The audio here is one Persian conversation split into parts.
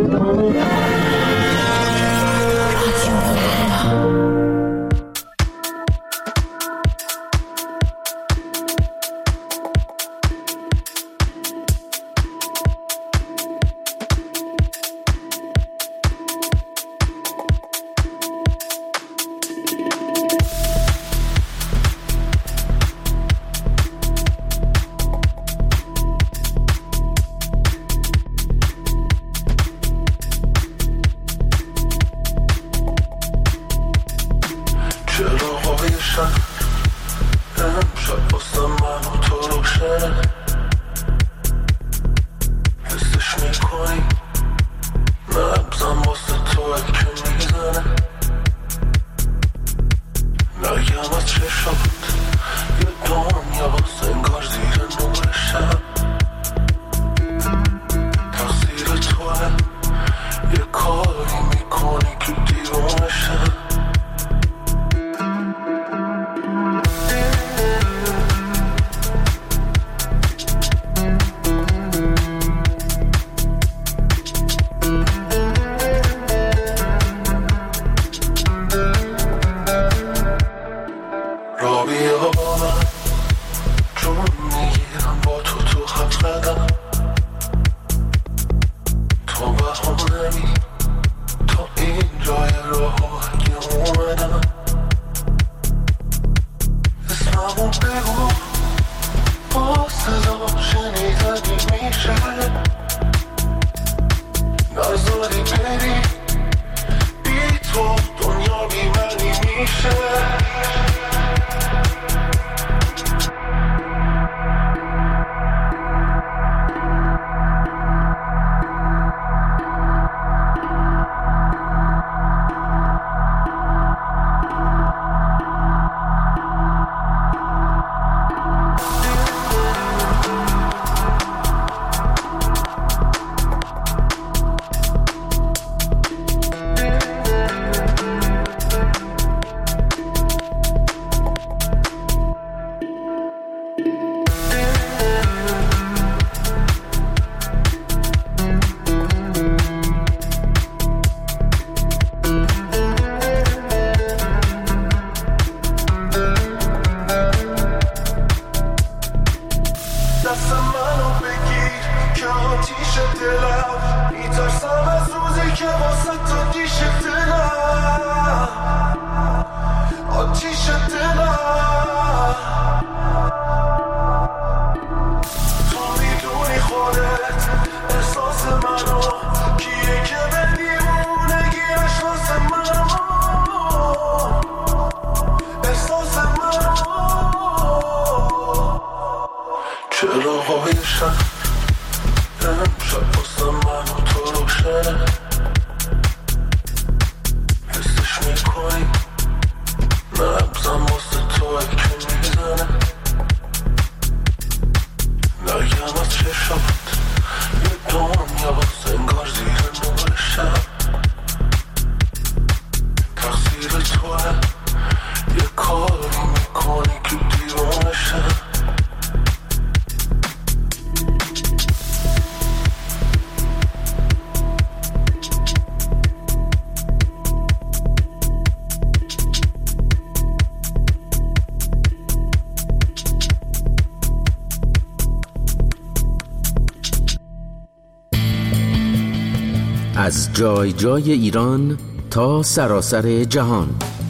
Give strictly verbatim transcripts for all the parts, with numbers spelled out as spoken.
از جای جای ایران تا سراسر جهان،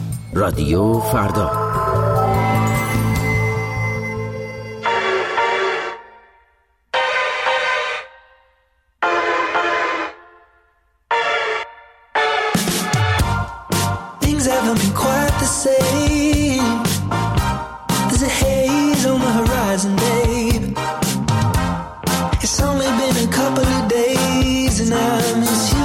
رادیو فردا. Things haven't been quite the same. There's a haze on the horizon, babe. It's only been a couple of days and I miss you.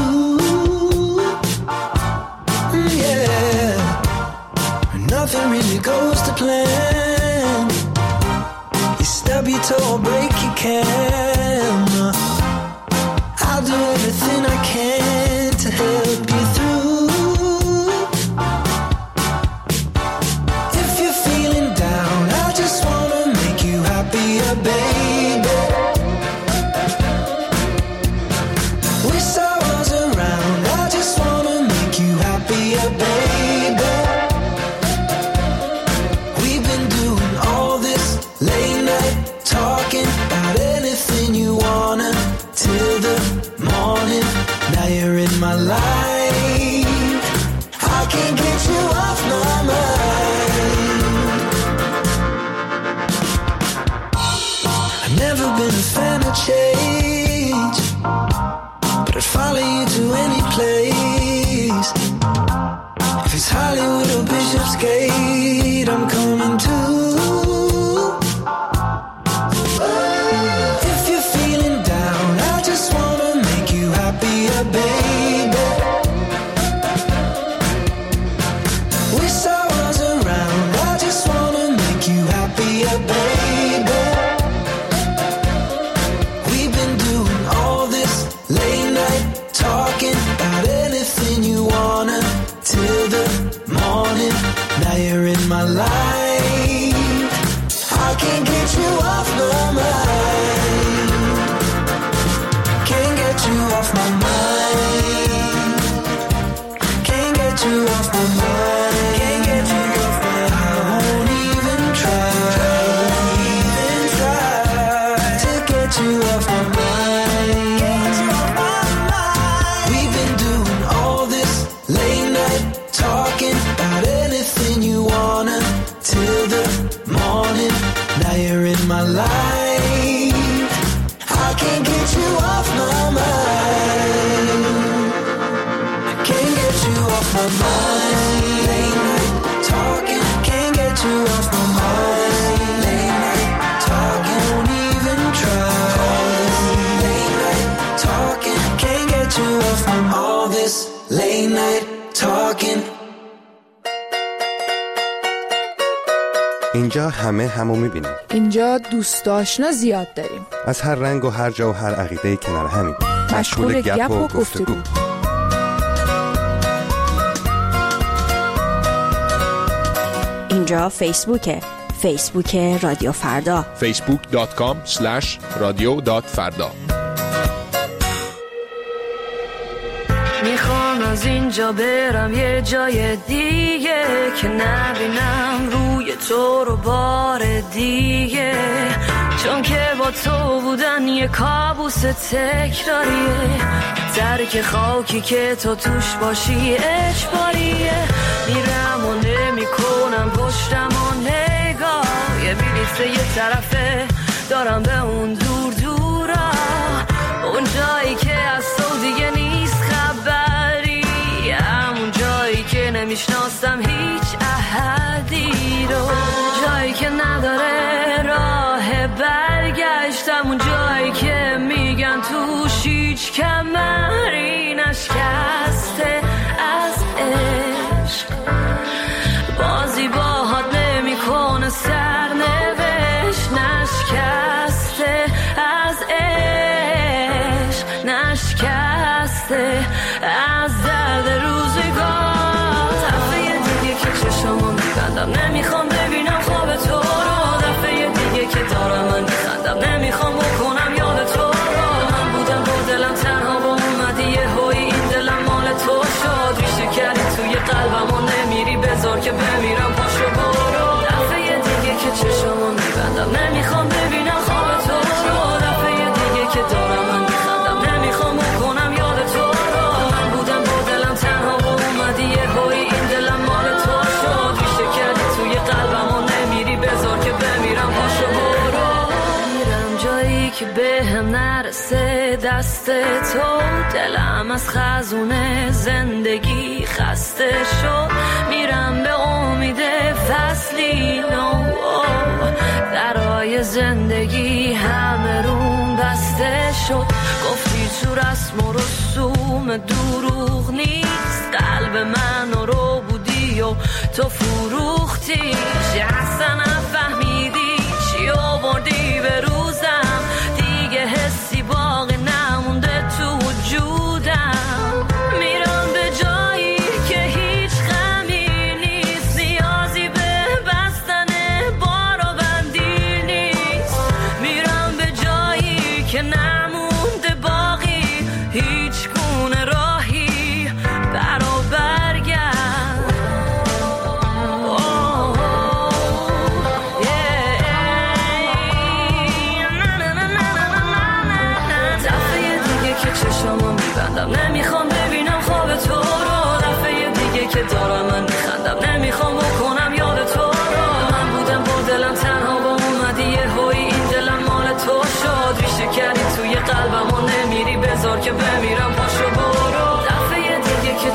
Mm, yeah. Nothing really goes to plan. You stub your toe, break your camera. I'll do everything I can to help you through. If you're feeling down, I just wanna make you happier, baby. Wish I wasn't I'd follow you to any place. If it's Hollywood or Bishopsgate, I'm coming too. If you're feeling down, I just wanna make you happier, baby. Wish I was around, I just wanna make you happier, baby. We've been doing all this late night talking about anything you wanna till the morning. Now you're in my life, I can't get you off my mind. Can't get you off my mind. Can't get you off my mind. Can't get you off my mind. I won't even try, even try to get you off my mind. Get you off my mind. We've been doing all this late night talking about anything you wanna till the morning. Now you're in my life, I can't get you off my mind. Can't get you off my mind. Late night talking, can't get you off my mind. Late night talking, won't even try. Late night talking, can't get you off my mind. All this late night talking. اینجا همه همو میبینیم. اینجا دوست آشنا زیاد داریم. از هر رنگ و هر جا و هر عقیده کنار همیم. مشغول گپ و گفتگو. اینجا فیسبوکه. فیسبوک رادیو فردا. فیسبوک دات کام اسلش رادیو دات فردا. میخوام از اینجا برم یه جای دیگه که نبینم روی تو رو بار دیگه، چون که با تو بودن یه کابوس تکراریه. درک خاکی که تو توش باشی اجباریه. میرم و نمی کنم پشتم و نگاه، یه بلیت یه طرفه دارم به اون دور دورا، اون جایی که از تو دیگه نیست خبری، همون جایی که نمیشناسم هیچ احدی رو، جایی که نداره راه برگشت، همون جایی که میگن توش هیچ کمری نشکسته از عشق. بازی باهات نمیکنه سرنوشت، نشکسته از عشق، نشکسته از درد روزگار. دفعه دیگه که چشمو میبندم نمیخوام ببینم خواب تو رو، دفعه دیگه که دارم من میخندم نمیخوام بکنم یاد تو رو. من بودم با دلم تنها با اومدی یه هوی این دلم مال تو شد، ریشه کردی توی قلبم و نمیری بذار که بمیرم پاشو برو. دفعه دیگه که چشمو میبندم نمیخوام ببینم خواب تو رو، دفعه دیگه که دارم من میخندم نمیخوام بکنم یاد تو رو. من بودم با دلم تنها با اومدی یه هوی این دلم مال تو شد، ریشه کردی توی قلبم و نمیری بذار که بمیرم پاشو برو. میرم جایی که به هم نرسه دست تو، دلم از خزونه زندگی خسته شد، میرم به امید فصلی نو، درای زندگی همه روم بسته شد. گفتی تو رسم و رسوم دروغ نیست، قلب من رو بودی و تو فروختی، اصلا نفهمیدی چی آوردی به روزم، دیگه حسی باقی نمونده تو وجودم. میرم به جایی که هیچ غمی نیست، نیازی به بستن بار و بندی نیست، میرم به جایی که نمونده باقی هیچ گونه راهی برا برگرد. چشمو میبندم نمیخوام ببینم خواب تو رو، دفعه دیگه که دارم من میخندم نمیخوام بکنم یاد تو رو. من بودم با دلم تنها با اومدی یه هوی این دلم مال تو شد، ریشه کردی توی قلبم و نمیری بذار که بمیرم پاشو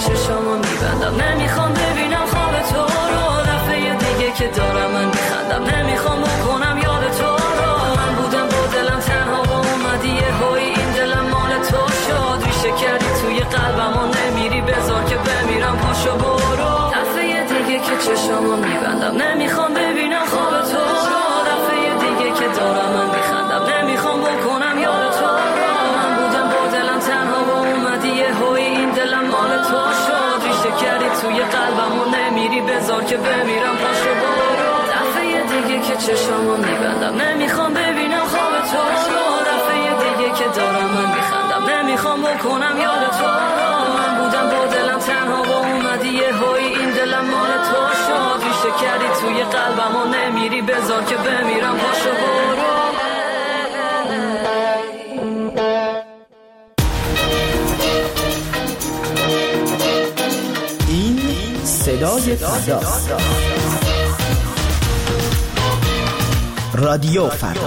چشامو میبندم نمیخوام ببینم خواب تو رو دفعه دیگه که دارم من میخندم نمیخوام بکنم یاد تو رو من بودم با دلم تنها و اومدی یه هایی این دلم مال تو شد ریشه کردی توی قلبم و نمیری بذار که بمیرم پاشو برو دفعه دیگه که چشامو میبندم نمیخوام ببینم خواب تو رو دفعه دیگه که دارم من میخندم نمیخوام بکنم یاد تو رو من بودم با دلم تنها و اومدی یه هایی این دلم مال تو شد ریشه کردی توی قلبم و نمیری بذار که بمیرم پاشو برو دفعه دیگه که چشامو میبندم نمیخوام ببینم خواب تو رو دفعه دیگه که دارم من میخندم نمیخوام بکنم یاد تو رو من بودم با دلم تنها و اومدی یه هایی این دلم مال تو شد ریشه کردی توی قلبم و نمیری بذار که بمیرم پاشو برو این صدای فردا رادیو فردا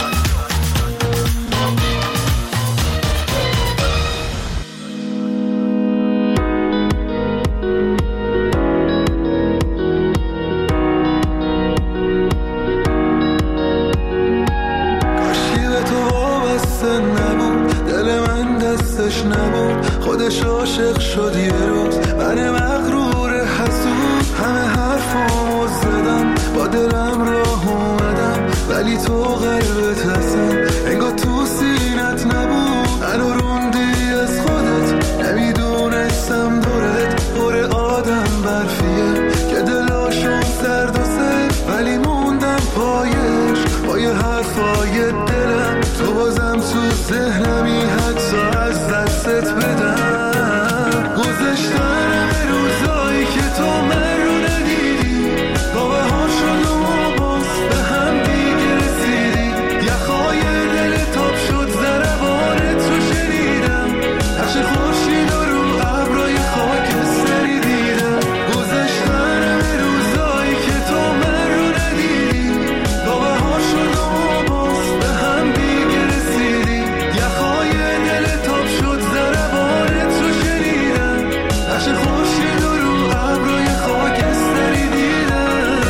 نبود خودش عاشق شد یه روز من مغرور حسود همه حرفامو زدم با دلم راه اومدم ولی تو قلبت هستم انگار تو سینت نبود منو روندی از خودت نمیدونستم دورت پر آدم برفیه که دلاشون سرد و سر ولی موندم پایش با یه حرفای دلم تو بازم تو ذهنمی حتی از دستت بدم گذشتن روزایی که تو من رو ندیدی گاوه ها شد و باز به هم دیگه رسیدی یخهای دل تاب شد ضربانت رو شنیدم نقش خورشید و رو ابرای خاکستری دیدم گذشتن روزایی که تو من رو ندیدی گاوه ها شد و باز به هم دیگه رسیدی یخهای دل تاب شد ضربانت رو شنیدم نقش خورشید و رو ابرای خاکستری دیدم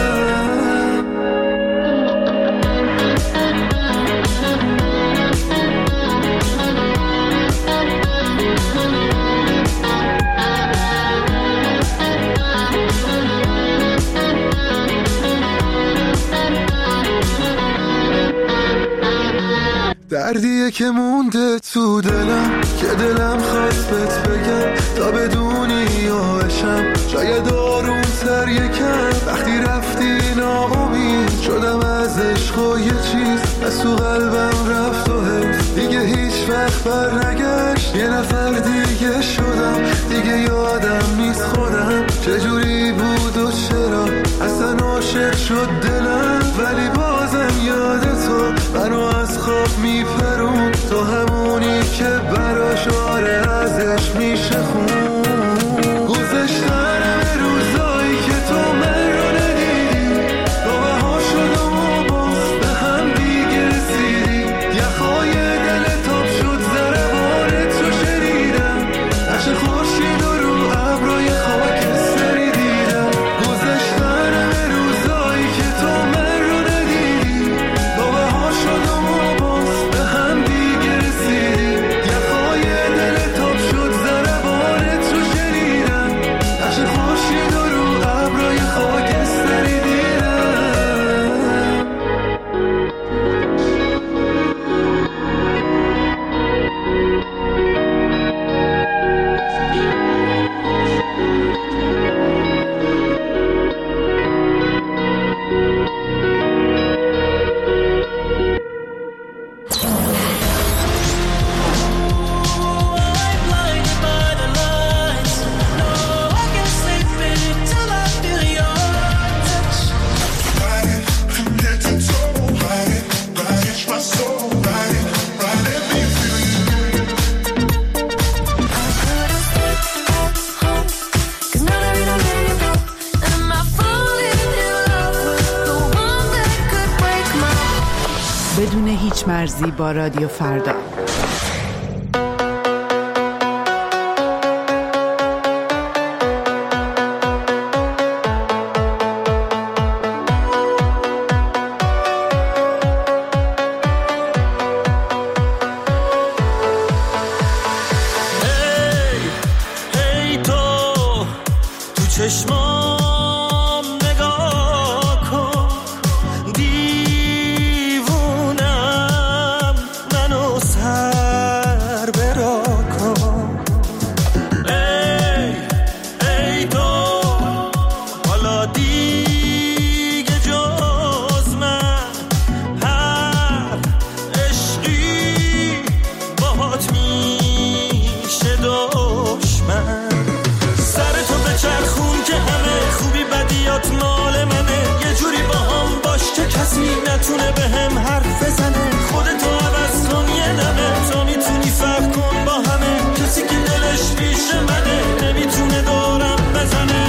دردیه که مونده تو دلم که دلم خواست بهت بگم تا بدونی یاشم شاید آروم تر یکم وقتی رفتی ناامید شدم از عشق و یه چیز از تو قلبم رفت و حیف دیگه هیچ وقت بر نگشت یه نفر دیگه شدم دیگه یادم نیست خودم چجوری بود و چرا اصلا عاشق شد دلم ولی بازم یاد تو منو از خواب میپرون تو همونی که براش آره ازش میشه خون گذشتن روزایی که تو من رو ندیدی گاوه ها شد و باز به هم دیگه رسیدی یخهای دل تاب شد ضربانت رو شنیدم نقش خورشید و رو ابرای خاکستری دیدم گذشتن روزایی که تو من رو ندیدی گاوه ها شد و باز به هم دیگه رسیدی یخهای دل تاب شد ضربانت رو شنیدم نقش خورشید و رو ابرای خاکستری دیدم بدون هیچ مرزی با رادیو فردا. چشمام نگاه کن، دیوونم منو سر برا کن. ای ای تو حالا دیگه جز من هر عشقی باهات میشه دشمن. سرتو بچرخون که همه خوبی بدیات مال منه، یه جوری با هم باش که کسی نتونه به هم حرف بزنه. خودتو عوض کن یه دمه تا میتونی فرق کن با همه، کسی که دلش پیش منه نمیتونه دورم بزنه.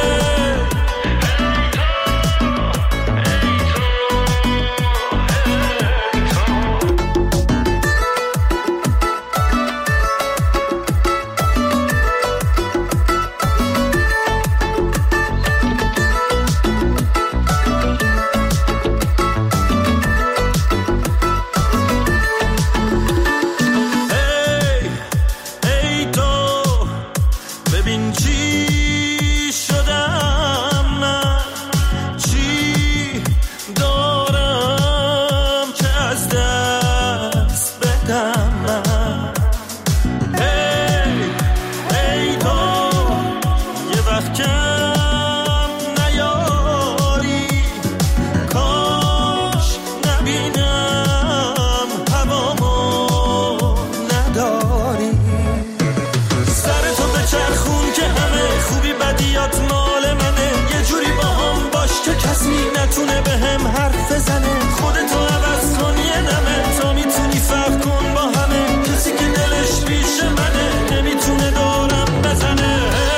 نتونه به هم حرف بزنه. خودتو عوض کن یه دمه تا میتونی فرق کن با همه، کسی که دلش پیش منه نمیتونه دورم بزنه.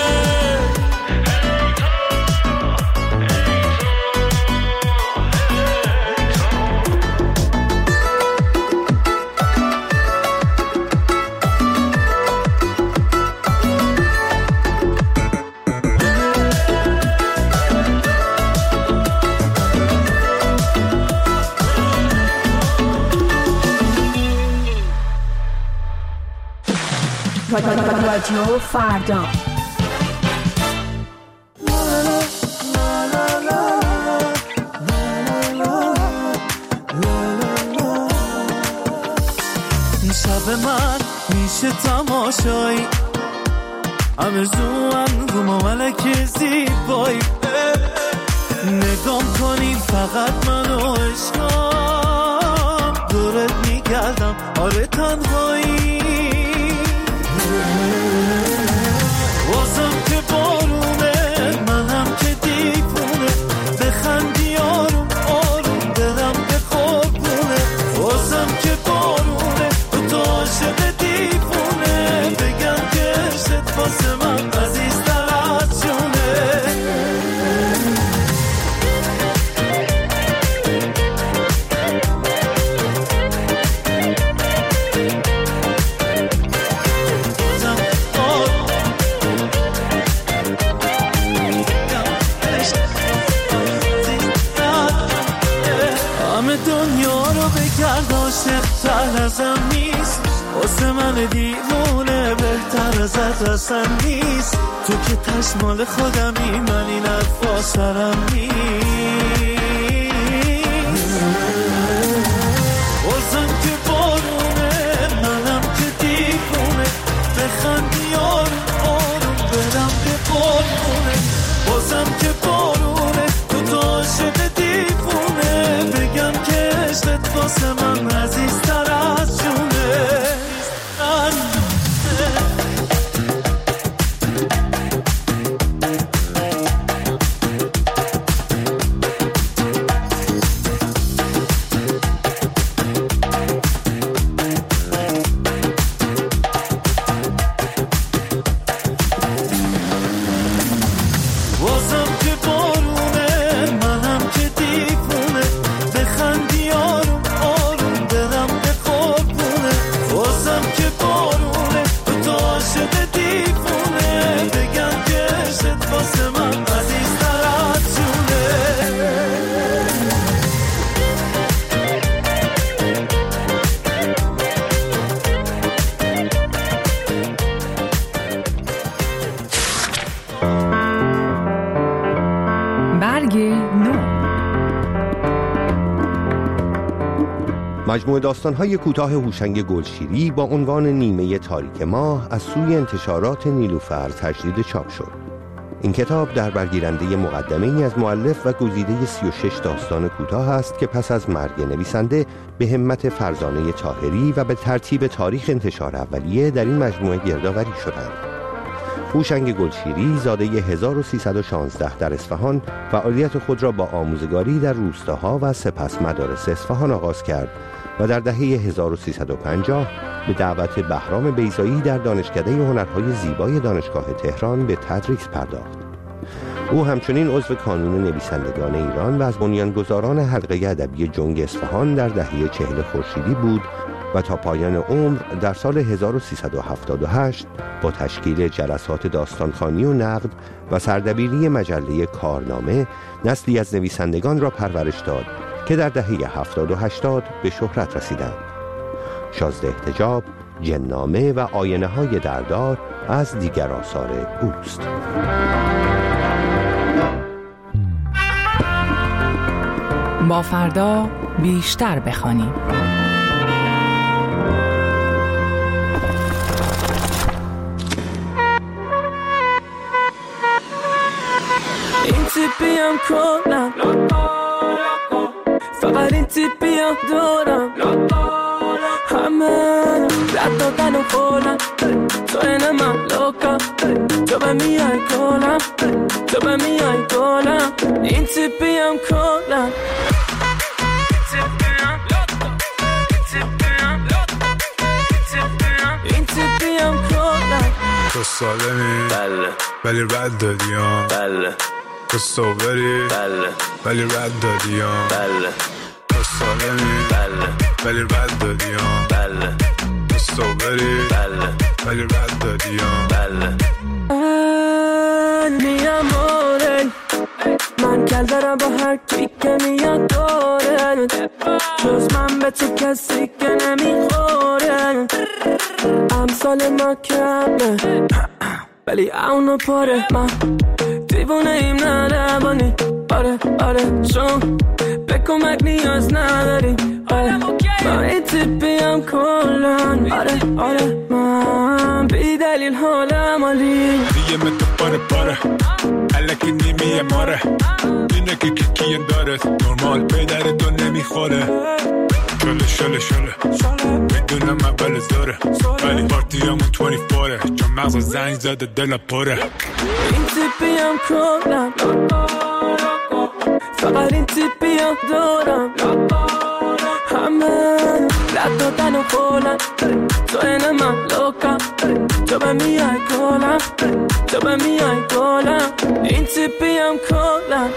رادیو فردا. این شب من میشه تماشایی، آرزوام رو ملک زیبایی. نگام کنیم فقط منو عشقام، دورت میگردم آره تنهایی. واسم که بارونه منم که دیوونه، بخندی آروم آروم دلم به قربونه. واسم که بارونه تو تو عاشق دیوونه، بگم که عشقت واسه من عزیزتر از جونه. بهتر ازم نیست واسه من دیوونه، بهتر ازت اصلا نیست. تو که تشمال خودمی، من این حرفا سرم نیست. بازم که بارونه منم که دیوونه، بخندی آروم آروم برم به قربونه. بازم که بارونه تو تو عاشق دیوونه، بگم که عشقت واسه من عزیزتر از جونه. مجموعه داستان‌های کوتاه هوشنگ گلشیری با عنوان نیمه تاریک ماه از سوی انتشارات نیلوفر تجدید چاپ شد. این کتاب در برگیرنده مقدمه‌ای از مؤلف و گزیده سی و شش داستان کوتاه است که پس از مرگ نویسنده به همت فرزانه طاهری و به ترتیب تاریخ انتشار اولیه در این مجموعه گردآوری شدند. هوشنگ گلشیری زاده هزار و سیصد و شانزده در اصفهان فعالیت خود را با آموزگاری در روستاها و سپس مدارس اصفهان آغاز کرد و در دهه هزار و سیصد و پنجاه به دعوت بهرام بیضایی در دانشکده هنرهای زیبای دانشگاه تهران به تدریس پرداخت. او همچنین عضو کانون نویسندگان ایران و از بنیانگذاران حلقه ادبی جنگ اصفهان در دهه چهل خورشیدی بود و تا پایان عمر در سال هزار و سیصد و هفتاد و هشت با تشکیل جلسات داستانخوانی و نقد و سردبیری مجله کارنامه نسلی از نویسندگان را پرورش داد که در دهه هفتاد و هشتاد به شهرت رسیدند. شازده حجاب، جنامه و آینه های دردار از دیگر آثار اوست. با فردا بیشتر بخوانیم. این تیپیم کنم فقط این تیپیم دارم همه رد دادن و خولم تو اینه من لوکم تو به میای گلم تو به میای گلم این تیپیم کنم این تیپیم کنم تو سالمی بله ولی رد دادیم بله تو صوبری بله ولی رد دادیم بله تو سالمی بله ولی رد دادیم بله تو صوبری بله ولی رد دادیم بله می اماره من کل دارم با هر کی که میاد داره جز من به تو کسی که نمیخوره امثال ما کمه ولی اونو پاره من دیوونه ایم ندبانی آره آره چون به کمک نیاز نداریم آره من این تیپیم کلن آره آره من بی دلیل حالم عالی دیگه من تو پاره پاره الکی نیمیه ماره اینه که کیکیه داره نرمال پیدر دو نمیخوره شله شله شله میدونم اول زاره ولی پارتی همون بیست و چهاره چون مغز زنگ زده دل پره این تیپیم کنم فقط این تیپیم دارم همه رد دادن و خولم تو اینه من لوکم تو به میای گلم تو به میای گلم این تیپیم کنم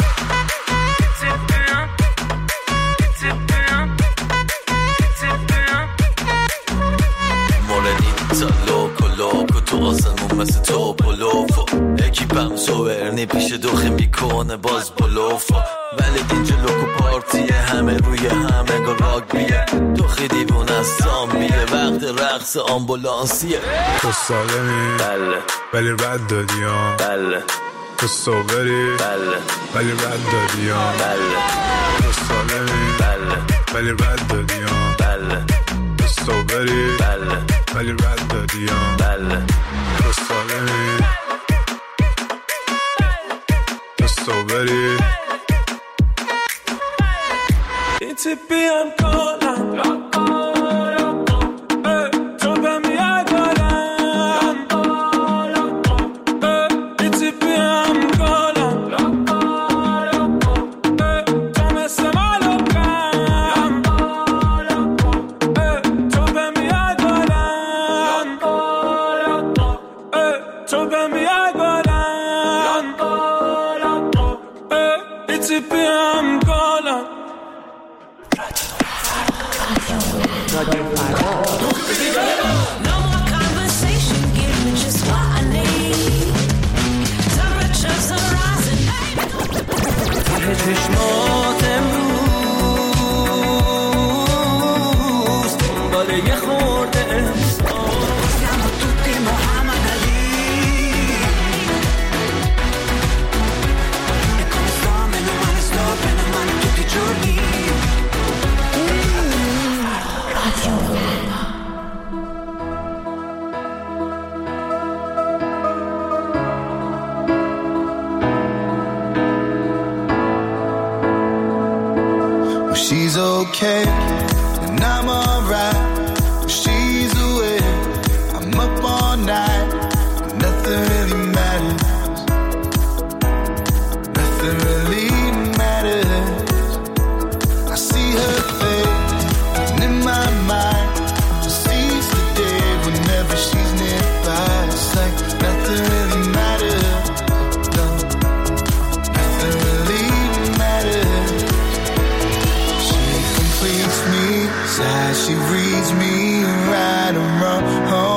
تا لوکو لوکو تو آسمون مثل تو بلوفو اکیپم سوورنی پیش دوخه میکنه باز بلوفو ولی اینجا لوکو پارتیه همه روی همه گل راگبیه دوخی دیوون از زامبیه وقت رقص آمبولانسیه تو سالمی بله ولی رد دادیم بله تو صوبری بله ولی رد دادیم بله تو سالمی بله ولی رد دادیم بله تو صوبری بله ولی رد دادیم بله تو سالمی تو صوبری این تیپیم کنم تو به میای گلم این تیپیم کنم تو مثل مالوکم تو به میای گلم تو به میای گلم این تیپیم کنم No more conversation, give me just what I need. Temperatures are rising. ته چشمات امروز دنبال یه خورده احساس siamo tutti Muhammad Ali e come sto, meno male sto, bene o male tutti i giorni okay, and I'm alright. She's away, I'm up all night. Nothing really matters. Nothing really matters. I see her face, and in my mind, she sees the day whenever she's nearby. It's like nothing really matters. No, nothing really matters. She completes me, sighs, she reads me right and wrong.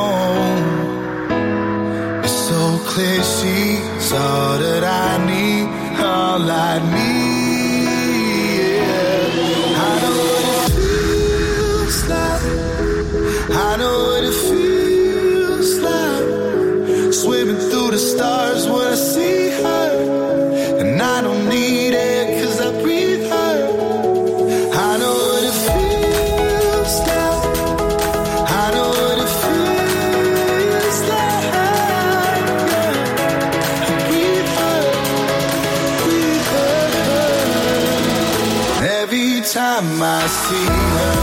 It's so clear she's all that I need, all I need. Yeah. I know what it feels like. I know what it feels like. Swimming through the stars when I see her, and I don't need it 'cause I breathe her. I know what it feels like. I know what it feels like. Yeah. I breathe her, breathe her. Every time I see her,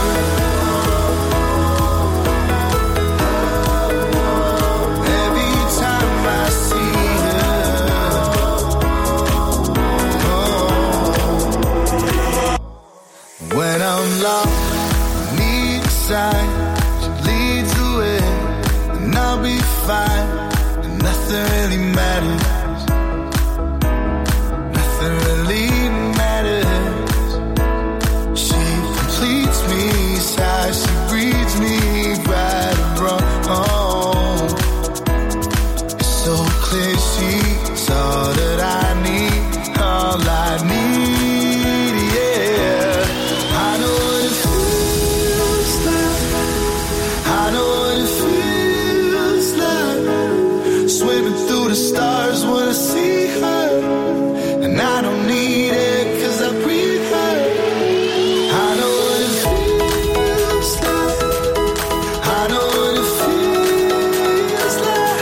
every time I see her, oh. When I'm lost, need a sign, she leads the way, and I'll be fine, and nothing really matters, nothing really matters. She completes me, sighs, she breathes me right and wrong. It's so clear she's all that I need, all I need, yeah. I know what it feels like. I know what it feels like. Swimming through the stars when I see her, and I don't need it 'cause I breathe her. I know what it feels like. I know what it feels like.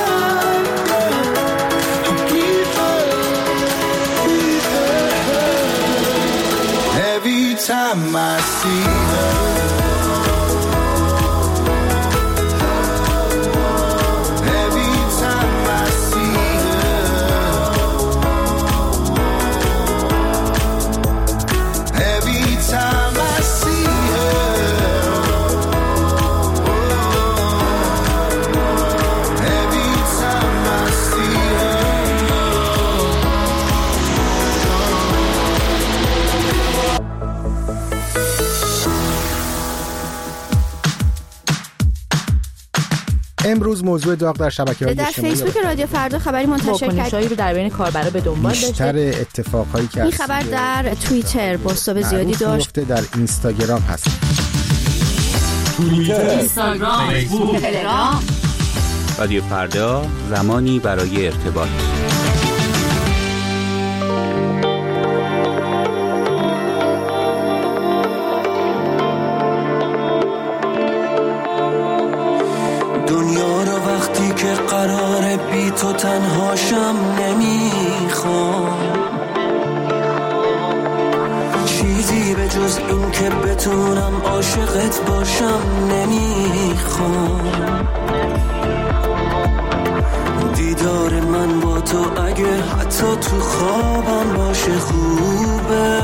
I breathe her, breathe her. Every time I see her, every time I see her, every time I see her, every time I see her. امروز موضوع داغ در شبکه‌های در اجتماعی فیسبوک رادیو فردا خبری منتشر واکنش‌هایی رو در بین کاربرا به دنبال داشته. بیشتر اتفاقهایی که این خبر در توییتر بازتاب زیادی داشت. در اینستاگرام هست. توییتر، اینستاگرام، فیسبوک، تلگرام. رادیو فردا، زمانی برای ارتباط. دنیا رو وقتی که قراره بی تو تنهاشم نمیخوام، چیزی به جز این که بتونم عاشقت باشم نمیخوام. دیدار من با تو اگه حتی تو خوابم باشه خوبه،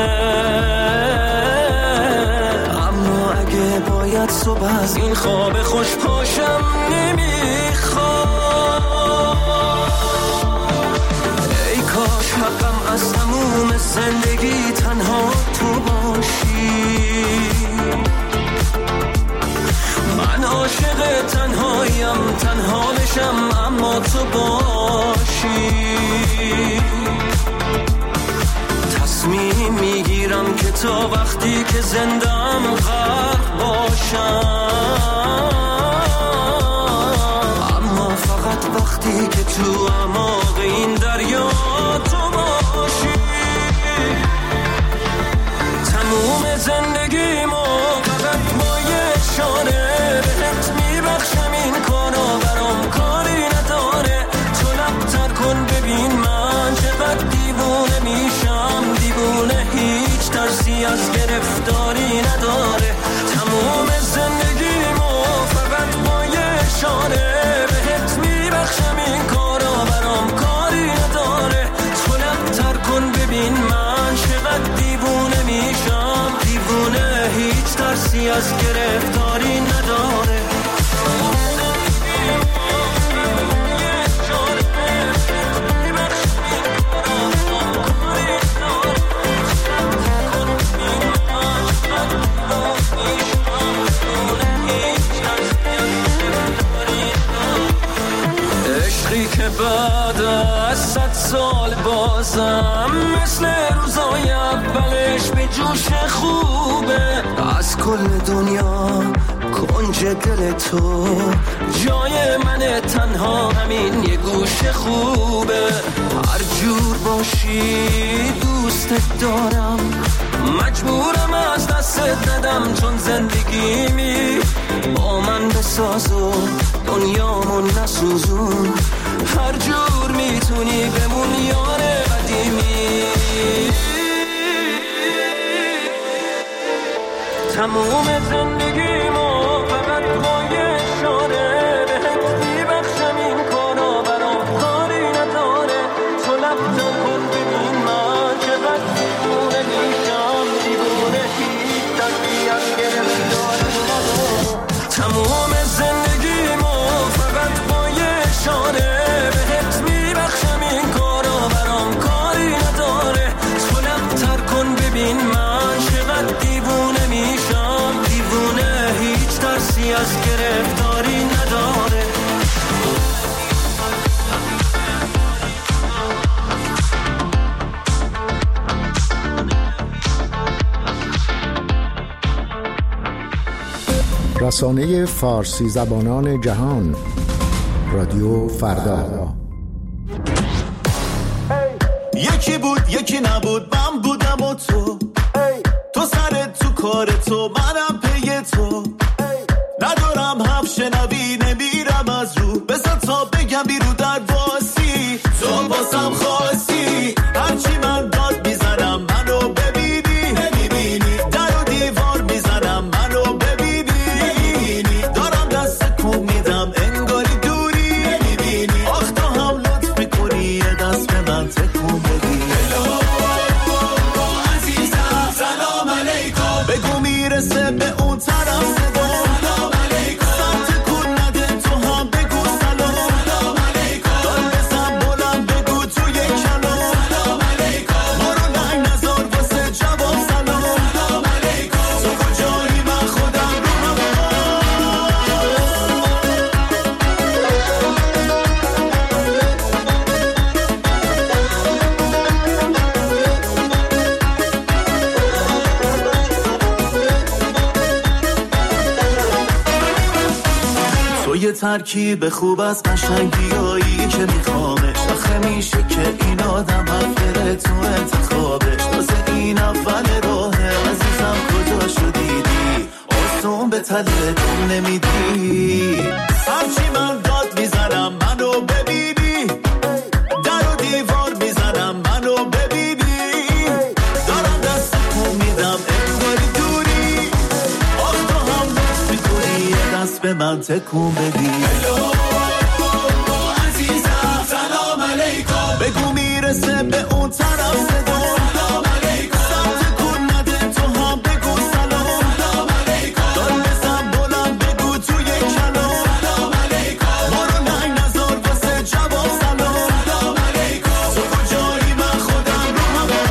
اما اگه باید صبح از این خواب خوش پاشم نمیخوام. ای کاش حقم از تموم زندگی تنها تو باشی، من عاشق تنهایم، تنها بشم اما تو باشی. تصمیم میگیرم که تا وقتی که زندم غرق باشم، اما فقط وقتی که تو اعماق این دریا تو باشی. تموم زندگیمو فقط با یه اشاره بهت میبخشم، این کارو برام کاری نداره. تو لبتر کن ببین من چقدر دیوونه میشم، دیوونه هیچ ترسی از گرفتاری از گرفتاری نداره. عشقی که بعد از صد سال بازم مثل روزای اولش به جوش خوبه. از کل دنیا کنج دل تو جای من تنها همین یه گوش خوبه. هر جور باشی دوستت دارم، مجبورم از دستت ندم چون زندگیمی با من بساز و دنیامون نسوزون. هر جور میتونی بمون یار قدیمی. تموم زندگیمو فقط با یه اشاره بهت میبخشم، این کارا برام کاری نداره. تو لبتم کن ببین من چقدر دیوونه میشم، دیوونه هیچ دستی از گرفتاری نداره. تموم زندگیمو فقط با یه اشاره بهت میبخشم، این کارا برام کاری نداره. تو لبتر کن ببین من چقدر دیوونه میشم، دیوونه هیچ ترسی از گرفتاری نداره. رسانه فارسی زبانان جهان، رادیو فردا. یکی بود یکی نبود، من بودم و تو. تو سرت تو کار تو، منم پی تو. ندارم حرف شنوی نمیرم از رو، بذار تا بگم بیرو در واسی. تو باسم خواستی هرچی من داد میزنم منو ببینی نمیبینی، در و دیوار میزنم منو ببینی. دارم دست کن میدم انگاری دوری نمیبینی. آخ تو هم لطف میکنی یه دست به من تکون بدی. عزیزم سلام علیکم بگو میرسه به اون طرف صدا. سلام علیکم سمت کن نده تو هم بگو سلام. سلام علیکم دار بزن بلند بگو تو یک کلام. سلام علیکم برو لنگ نزار واسه جواب سلام. سلام علیکم تو کجایی من خودم رو یه ترکیب خوب از قشنگیایی که میخوامش. آخه میشه که این آدم حق بره تو انتخابش. تازه این اول راهه عزیزم کجا شدیدی، آسون به تله دم نمیدی. هرچی من داد میزنم منو ببینی، در و دیوار میزنم منو ببینی. دارم دست کن میدم انگاری دوری. آخ تو هم لطف میکنی یه دست به من تکون بدی. عزیزم سلام علیکم بگو میرسه به اون طرف صدا. سلام علیکم سمت کن نده تو هم بگو سلام. سلام علیکم دار بزن بلند بگو تو یک کلام. سلام علیکم برو لنگ نزار واسه جواب سلام. سلام علیکم تو کجایی من خودم رو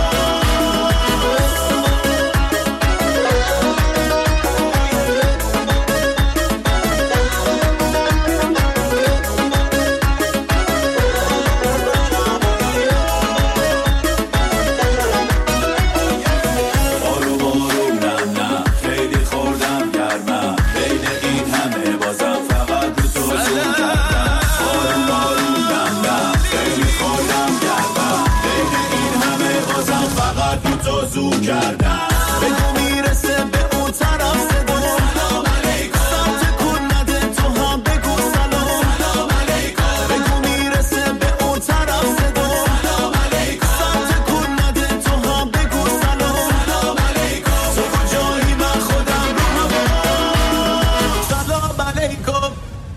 زو کردم بگو میرسه به اون طرف صدا. سلام علیکم سمت کن نده تو هم بگو سلام. سلام علیکم بگو میرسه به اون طرف صدا. سلام علیکم سمت کن نده تو هم بگو سلام. سلام علیکم تو کجایی من خودم رو هوا. سلام علیکم.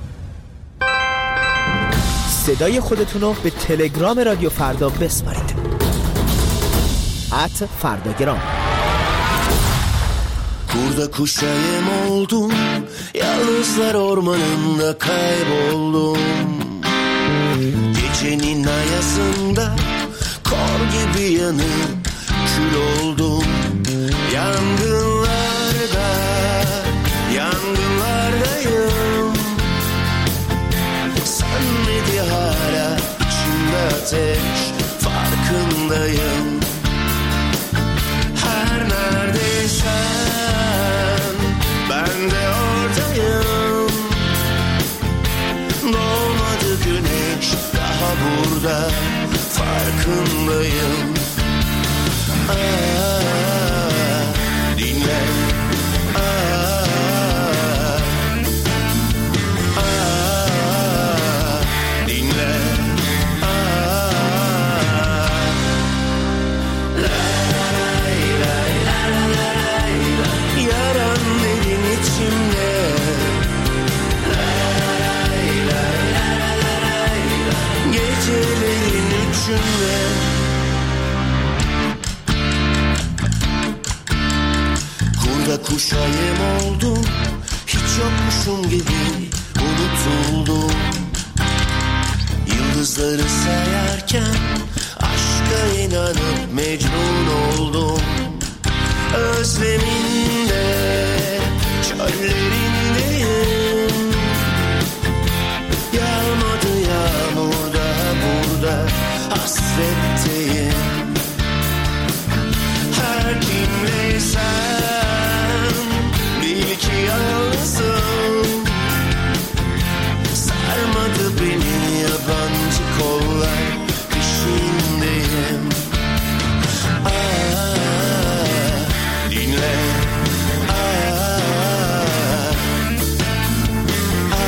صدای خودتونو به تلگرام رادیو فردا بسپارید. ات فرداگرام. Kurda kuşa yem oldum, yalnızlar ormanında kayboldum. Gecenin ayasında kor gibi yanıp kül oldum. Yangınlarda, yangınlardayım. Sönmedi hala içimde ateş, farkındayım. Her neredeysen ben de oradayım. Doğmadı güneş daha burada, farkındayım. Aa, dinle. Aa, aa, dinle. Aa, la lay lay la la lay la. Yaran derin içimde. La lay lay la la lay la. Gecelerin üçünde. Kurda kuşa yem oldum, hiç yokmuşum gibi unutuldum. Yıldızları sayarken aşka inanıp mecnun oldum. Özleminde, çöllerindeyim. Yağmadı yağmur daha burada, hasretteyim. Her kimleysen bil ki yalnızım. Sarmadı beni yabancı kollar, peşindeyim. Aa, dinle. Aa, aa,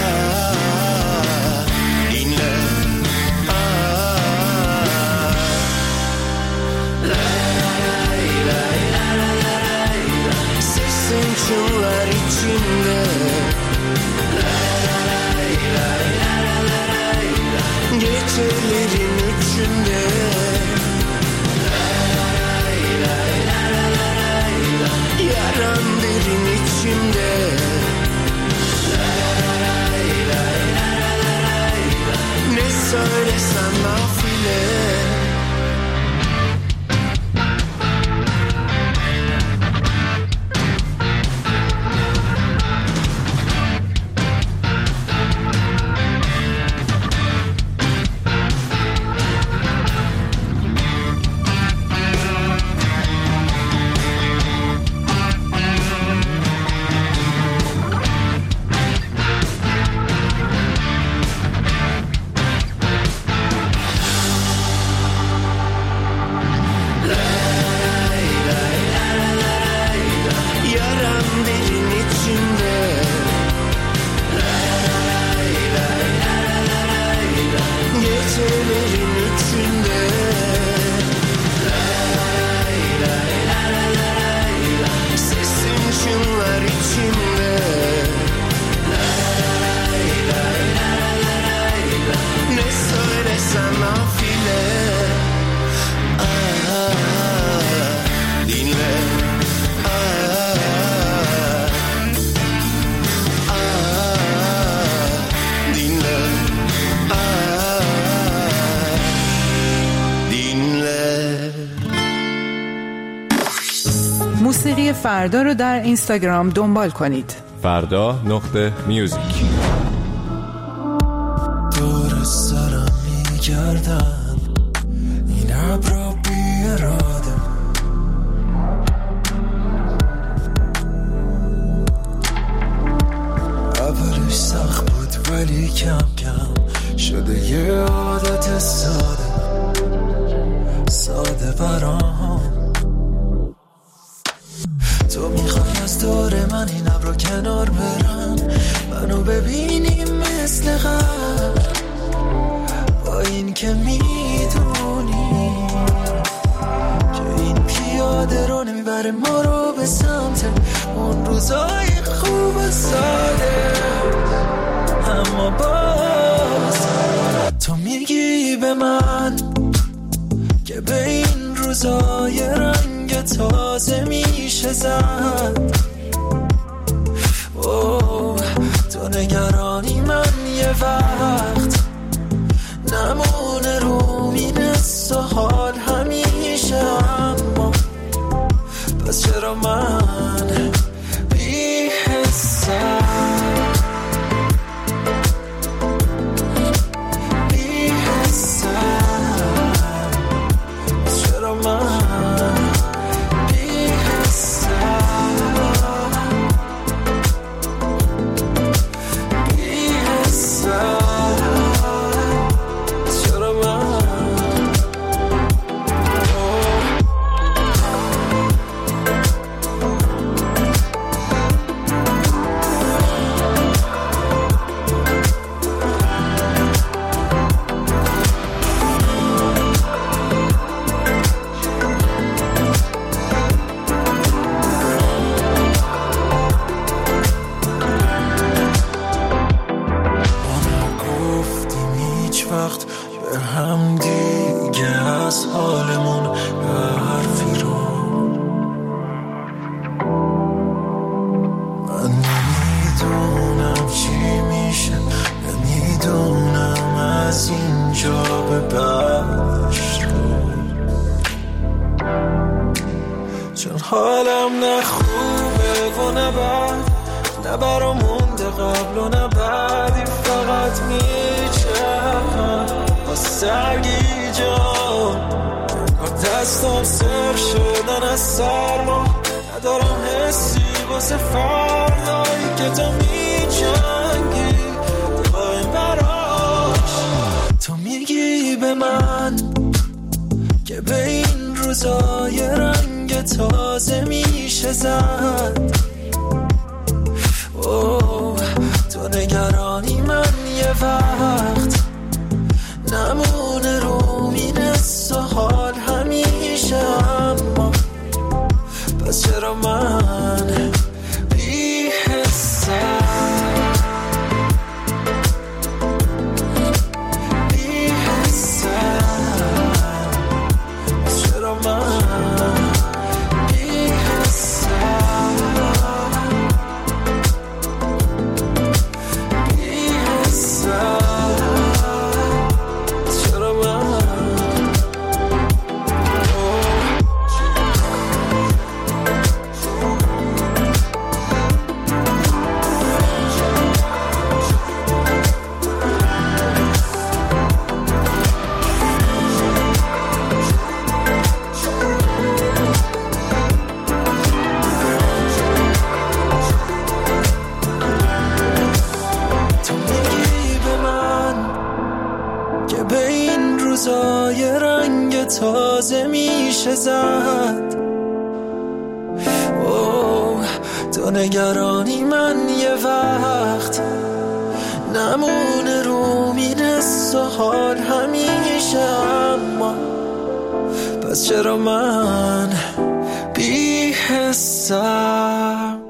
dinle. Aa, lay lay la la lay la. Sesin çınlar içimde. Lay lay la la lay la. Gecelerin üçünde. Lay lay la la lay la. Yaran derin içimde. Lay lay la la lay la. Ne söylesem nafile. Yaran derin içimde. Lay lay la la lay la. Gecelerin üçünde. Lay lay la la lay la. Sesin çınlar içimde. Lay lay la la lay la. Ne söylesem nafile. Aa, dinle. موسیقی فردا رو در اینستاگرام دنبال کنید. فردا نقطه میوزیک. دور سرم میگردن این ابرا بی اراده. اولش سخت بود ولی کم کم شده یه عادت ساده ساده برام. تو میخوای از دور من این ابرا کنار برن، منو ببینیم مثل قبل، با این که میدونی که این پیاده رو نمیبره ما رو به سمت اون روزای خوب ساده. اما باز تو میگی به من که به این روزای رنگ تازه میشه زد. وقت به هم دیگه از حالمون حرفی رو. من نمیدونم چی میشه، نمیدونم از اینجا به بعدش رو، چون حالم نه خوبه و نه بد، نه برا مونده قبل و نه بعدی، فقط میچرم با سرگی جان، با دستم سر شدن از سرما، ندارم حسی واسه فردایی که تو میجنگی با این براش. تو میگی به من که به این روزای رنگ تازه میشه زد، اوه تو نگرانی من یه وقت نمونه رو مینست و حال همیشه، اما پس چرا من بی حسم بی حسم، پس چرا من بی حسم بی حسم، چرا من روزای رنگ تازه میشه زد، اوه تو نگرانی من یه وقت نمونه رو میرس و حال همیشه، اما پس چرا من بی حسم